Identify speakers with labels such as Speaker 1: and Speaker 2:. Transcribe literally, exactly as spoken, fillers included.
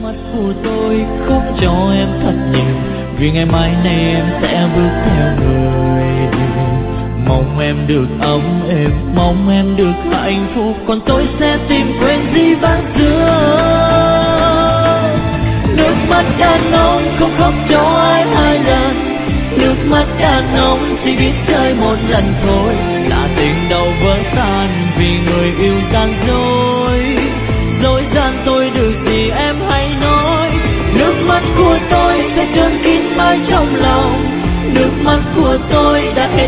Speaker 1: mắt của tôi khóc cho em thật nhiều, vì ngày mai này em sẽ bước theo người. Mong em được ấm êm, mong em được hạnh phúc, còn tôi sẽ tìm quên gì vãng xưa. Nước mắt đàn ông không khóc cho ai hai lần, nước mắt đàn ông chỉ biết chơi một lần thôi, là tình đầu vỡ tan vì người yêu gian dối. Dối gian tôi được gì em hãy nói, nước mắt của tôi sẽ trơn kín mãi trong lòng, nước mắt của tôi đã hết